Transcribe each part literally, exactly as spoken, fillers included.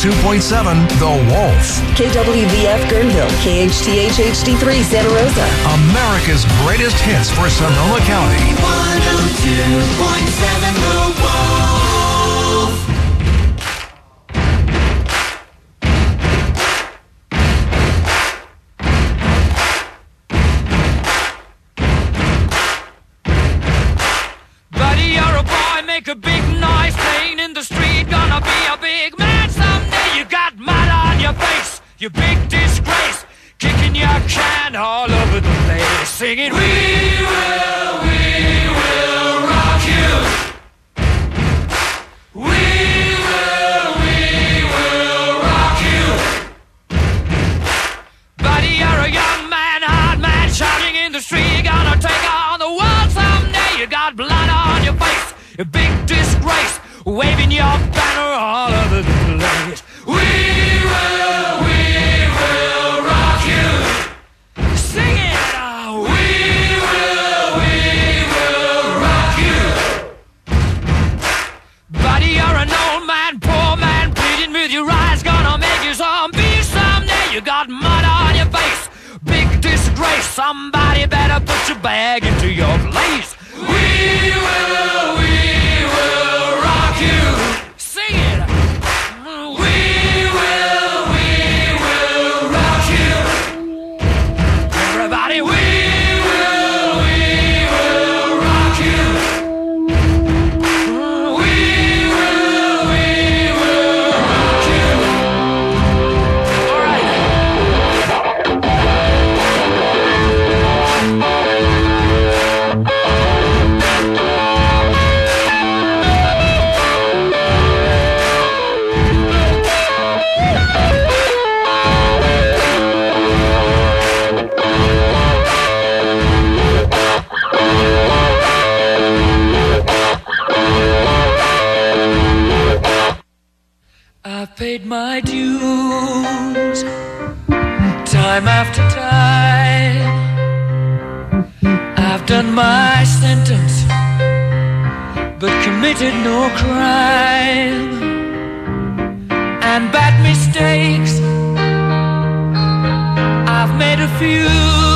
two point seven The Wolf. K W V F Guerneville, K H T H H D three Santa Rosa. America's greatest hits for Sonoma County. one oh two point seven The Wolf. Buddy, you're a boy, make a big noise playing in the street. Gonna be a big man someday. You got mud on your face, you big disgrace. Kicking your can all over the place, singing, we will, we will rock you. We will, we will rock you. Buddy, you're a young man, hard man, shouting in the street. Gonna take on the world someday. You got blood on your face, a big disgrace, waving your banner all over the place. We will, we will rock you. Sing it, oh, we will, we will rock you. Buddy, you're an old man, poor man, pleading with your eyes, gonna make you zombie someday. You got mud on your face, big disgrace. Somebody better put your bag into your place. We will, we will rock you. Sing it. We will, we will rock you. Everybody, we will, we will rock you. We will, we will rock you. All right. I've paid my dues time after time. I've done my sentence, but committed no crime. And bad mistakes, I've made a few.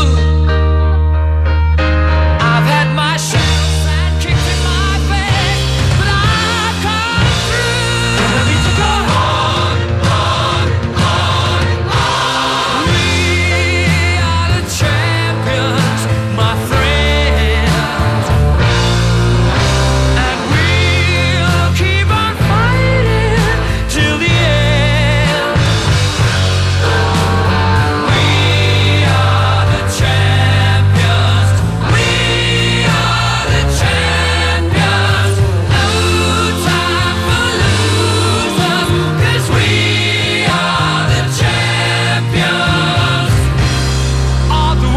I've had my share of bad kicks in my face, but I've come through. I need to go on, on, on, on. We are the champions, my friends, and we'll keep on fighting till the end. We are the champions. We are the champions. No time for losers, 'cause we are the champions of the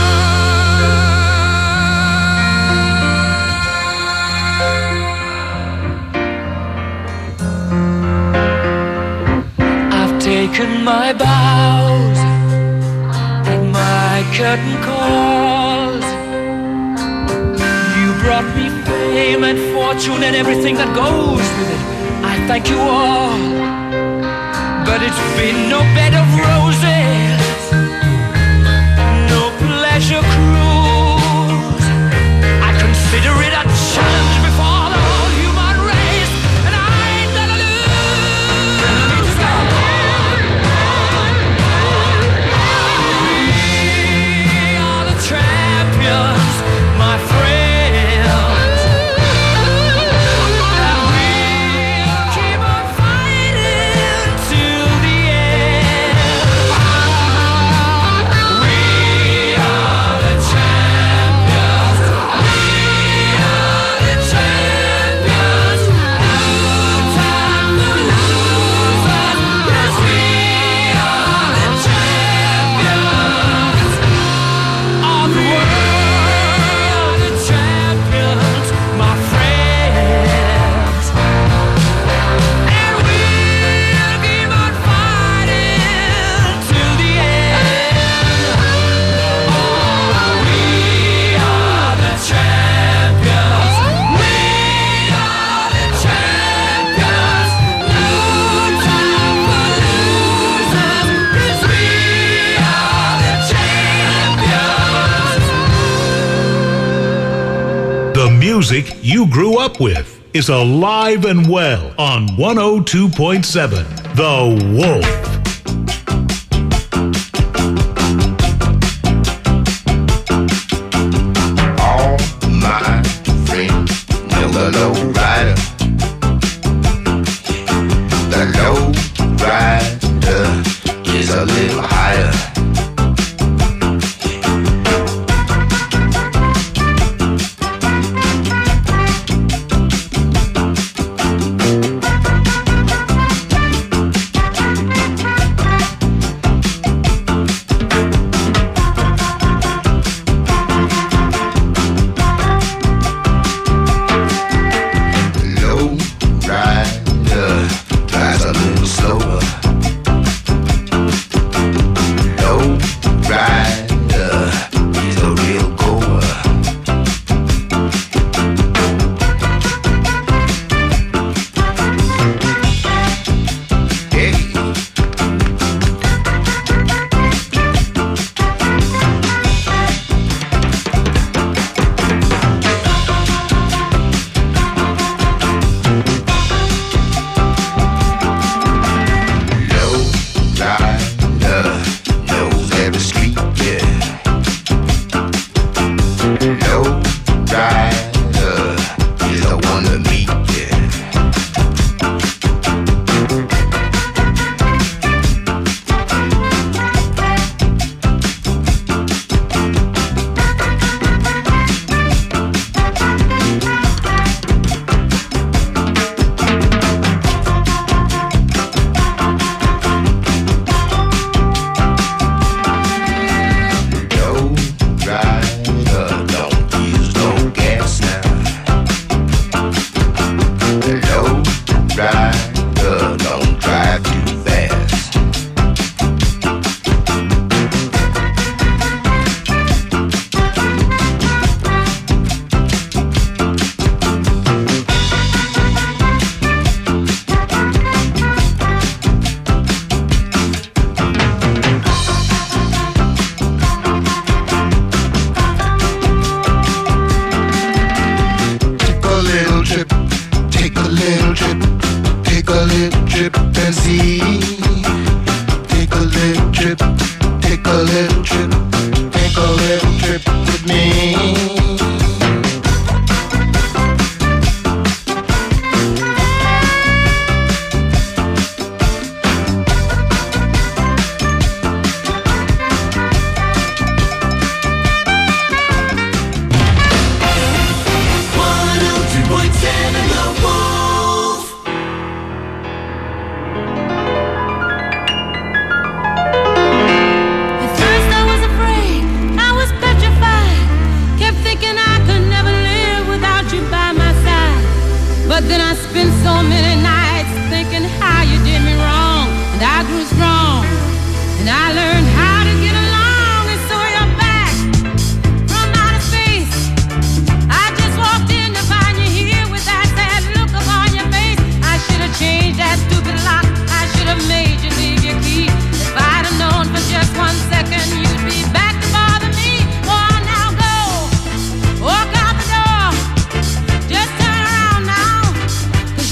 world. I've taken my bows and my curtain calls. You brought me fame and fortune and everything that goes with it. I thank you all, but it's been no bed of roses, no pleasure cruise. I consider it a challenge before the whole human race, and I ain't gonna lose. We are the champions, my friends, and we'll keep on fighting till the end. music you grew up with is alive and well on one oh two point seven The Wolf. All my friends know the low rider. The low rider is a little higher.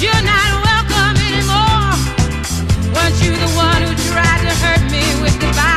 You're the one who tried to hurt me with goodbye.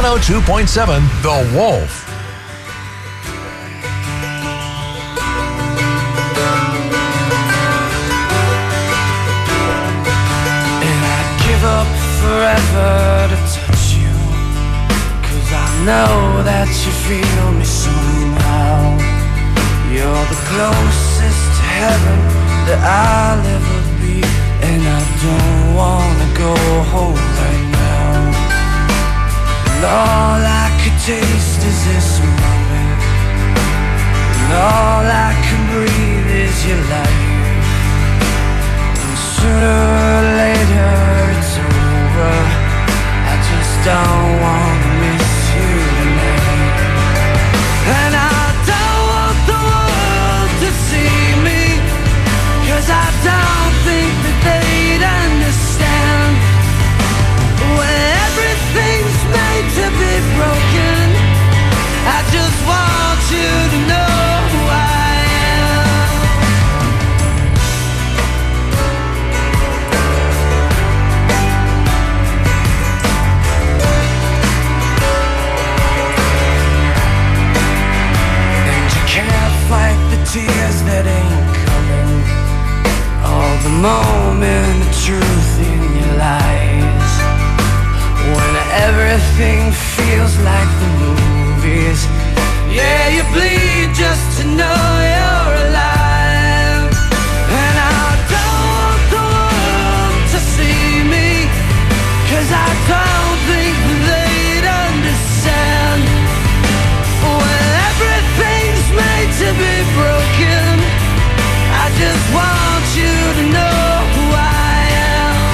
one oh two point seven The Wolf. Up forever to touch you, 'cause I know that you feel me somehow. You're the closest to heaven that I'll ever be, and I don't wanna go home right now. And all I could taste is this moment, and all I can breathe is your light. And sooner or later it's over, I just don't wanna miss you tonight. And I don't want the world to see me, 'cause I don't think that they'd understand. When everything's made to be broken, I just want you to know who I am. Can't fight the tears that ain't coming, all the moment of truth in your lies. When everything feels like the movies, yeah, you bleed just to know you're alive. And I don't want the world to see me, 'cause I don't think they'd understand. When everything's made to be broken, I just want you to know who I am.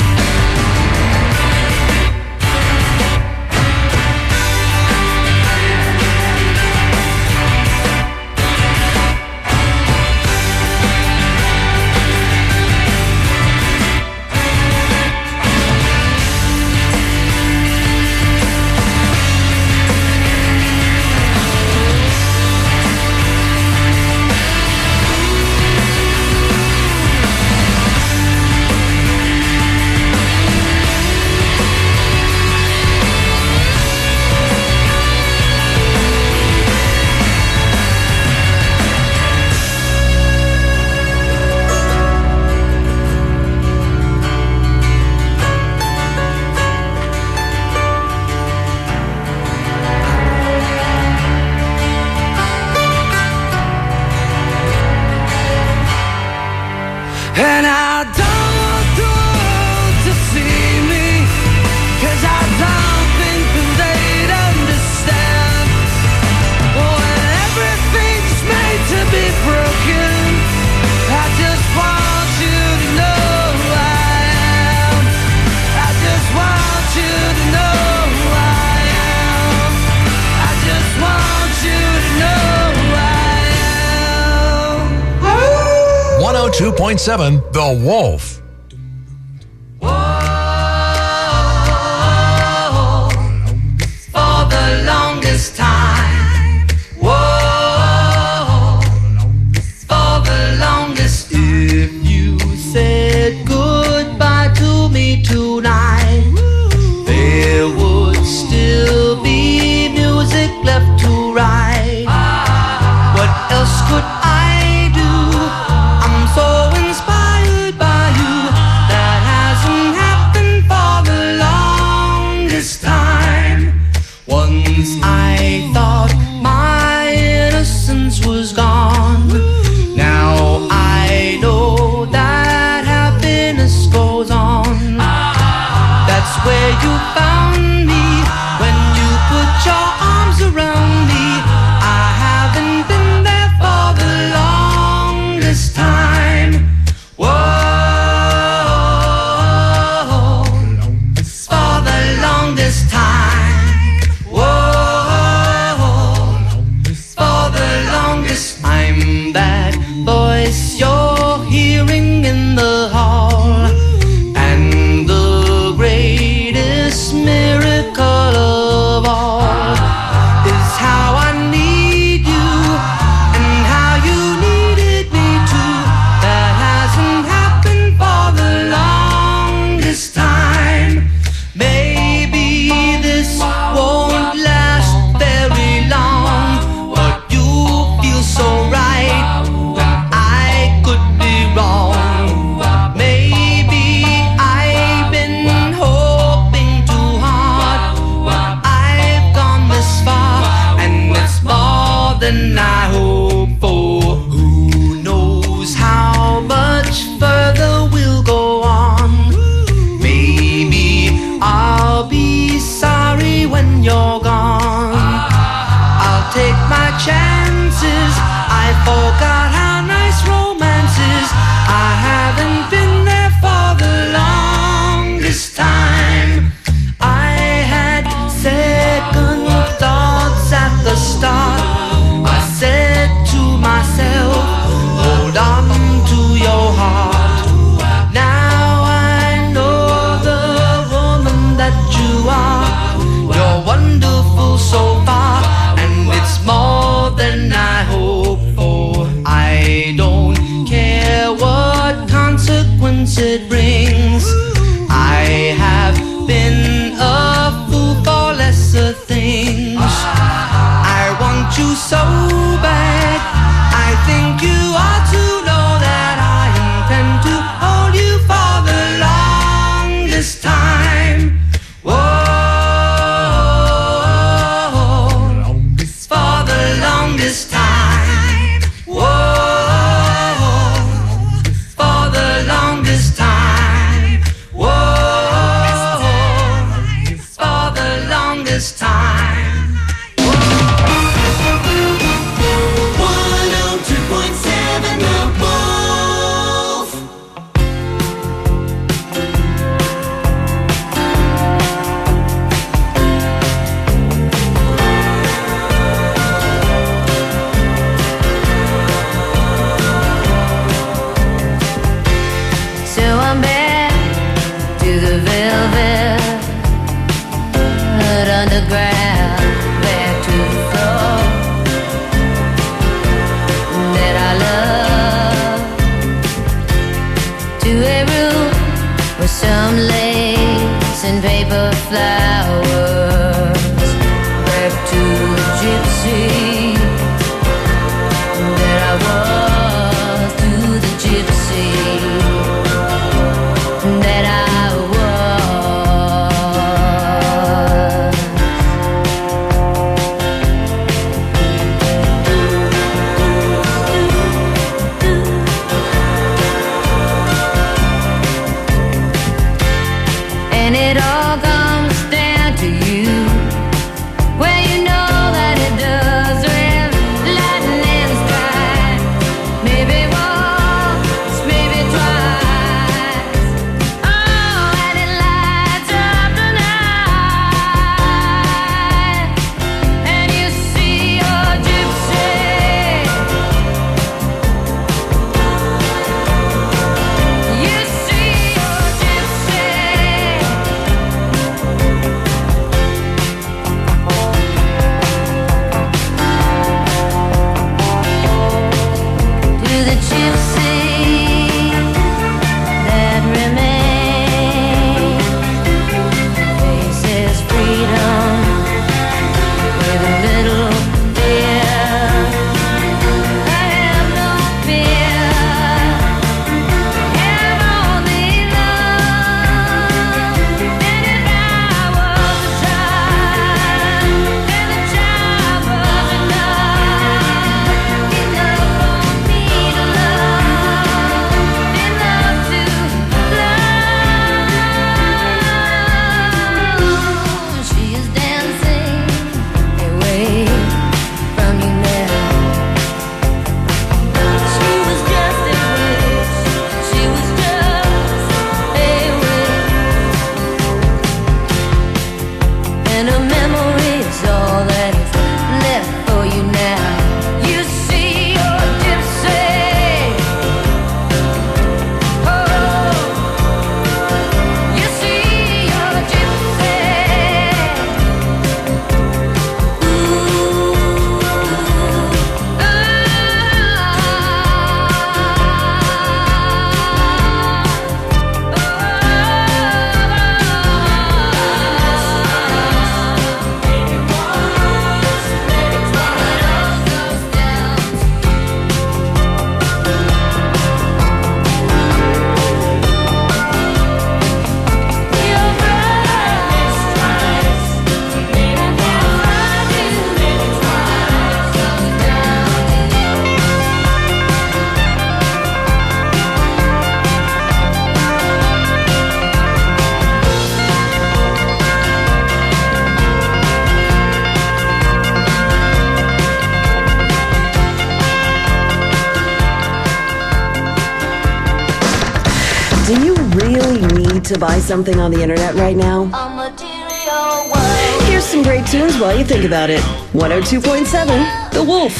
And I don't want the world to see me, 'cause I don't think that they'd understand. When everything's made to be broken, I just want you to know who I am. I just want you to know who I am. I just want you to know who I am. one oh two point seven The Wolf. Whoa, for the longest time. Whoa, for the longest. If you said goodbye to me tonight, there would still be music left to write. What else could I do? I'm so inspired by you. That hasn't happened for the longest time. Once I thought my innocence was gone. Now I know that happiness goes on. That's where you found me, when you put your arms around me. I haven't been there for the longest time. Whoa, for the longest time. Whoa, for the longest. I'm that voice you're hearing in the hall, and the greatest it brings. I have been a fool for lesser things. I want you so bad. I think you ought to know that I intend to hold you for the longest time. Whoa, for the longest time. Whoa, for the longest time. Whoa, for the longest time. one oh two point seven The Wolf. So I'm back to the velvet underground, back to the floor that I love, to a room with some lace and paper flowers, back to the gypsy that I was, to the gypsy that I was. And it all comes down to you. Well, you know that it does when lightning strikes. Maybe once, maybe twice. Oh, and it lights up the night. And you see your gypsy. You see your gypsy. To the gypsy that remains, faces freedom with a little fear. I have no fear, have only love. And if I was a child, and the child was enough, enough for me to love, enough to love. She is dancing away from you now. She was just a wish. She was just a wish. And a memory is all that is left for you now. You see your gypsy. Oh, you see your gypsy. Do you really need to buy something on the internet right now? A material world. Here's some great tunes while you think about it. one oh two point seven The Wolf.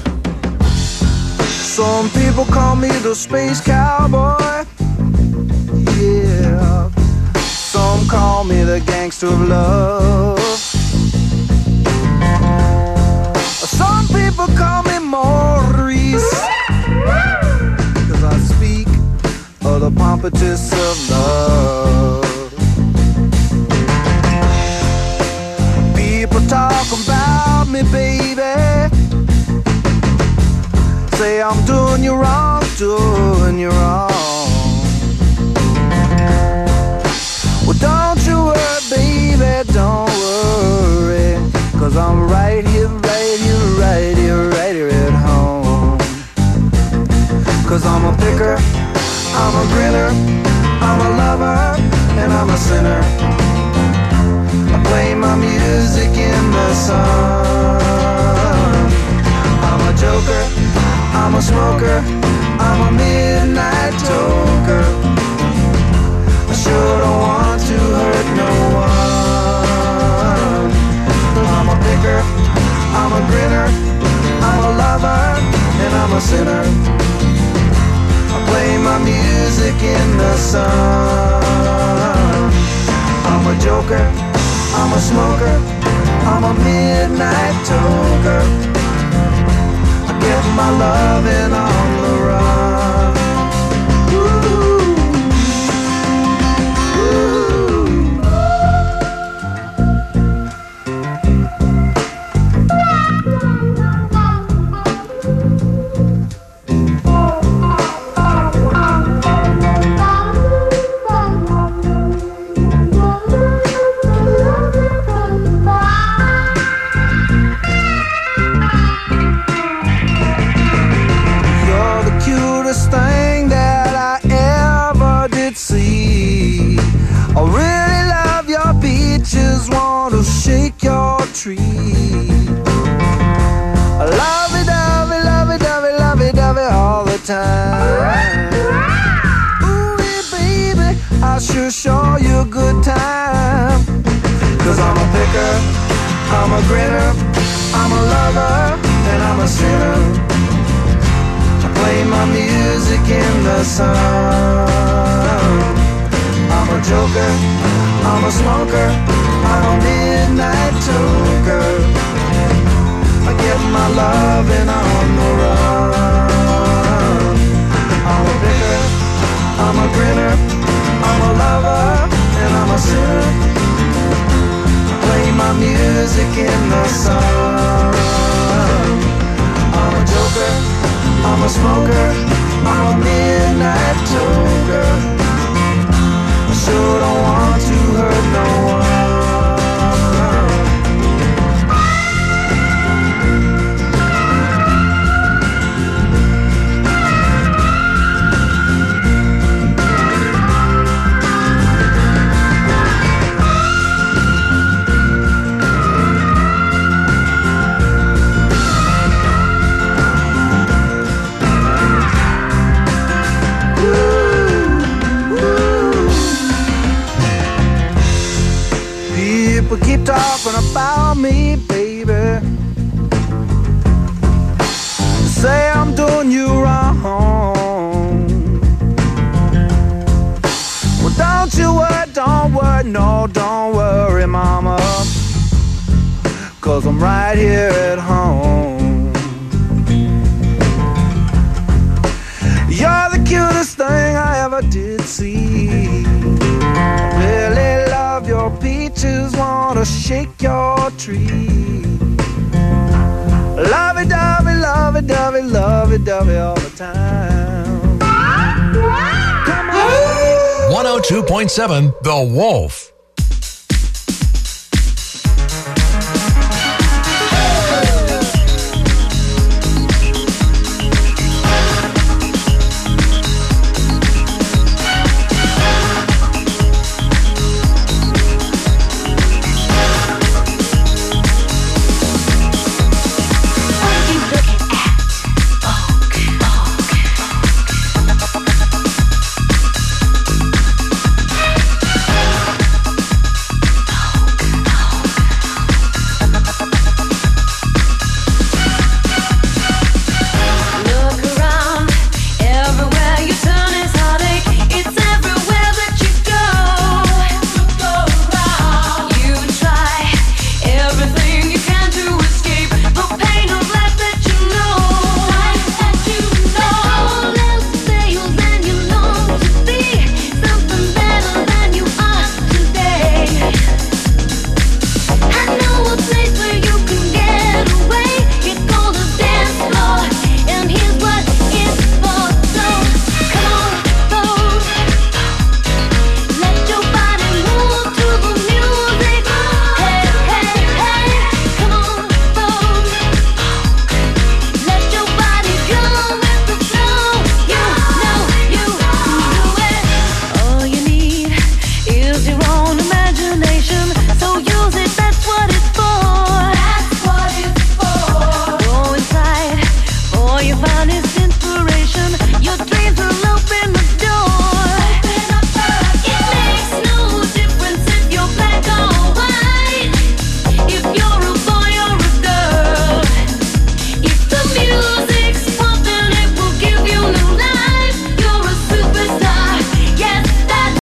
Some people call me the space cowboy. Yeah. Some call me the gangster of love. Some people call me Maurice, 'cause I speak a the pompatus of love. People talk about me, baby, say I'm doing you wrong, doing you wrong. Well, don't you worry, baby, don't worry, 'cause I'm right here, right here, right here, right here at home. 'Cause I'm a picker, I'm a grinner, I'm a lover, and I'm a sinner. I play my music in the sun. I'm a joker, I'm a smoker, I'm a midnight toker. I sure don't want to hurt no one. I'm a picker, I'm a grinner, I'm a lover, and I'm a sinner. I play my music in the sun. I'm a joker, I'm a smoker, I'm a midnight toker. I get my loving on the run. Ooh, ooh. You're the cutest thing that I ever did see. I really love your beaches, want to shake your tree. I love it, love it, love it, love it, love it, love it all the time. Ooh, yeah, baby, I sure show you a good time. 'Cause I'm a picker, I'm a grinner, I'm a lover, and I'm a sinner. I play my music in the sun. I'm a joker, I'm a smoker, I'm a midnight toker. I get my loving on the run. I'm a picker, I'm a grinner, I'm a lover, and I'm a sinner. I play my music in the sun. I'm a joker, I'm a smoker, I'm a midnight toker. I sure don't want to hurt no one. People keep talking about me, baby, say I'm doing you wrong. Well, don't you worry, don't worry, no, don't worry, mama, 'cause I'm right here at home. You're the cutest thing I ever did see. I really love your peaches, wanna shake your tree. Love it, dovey, love it, dovey, love it, dovey all the time. Come on. one oh two point seven The Wolf.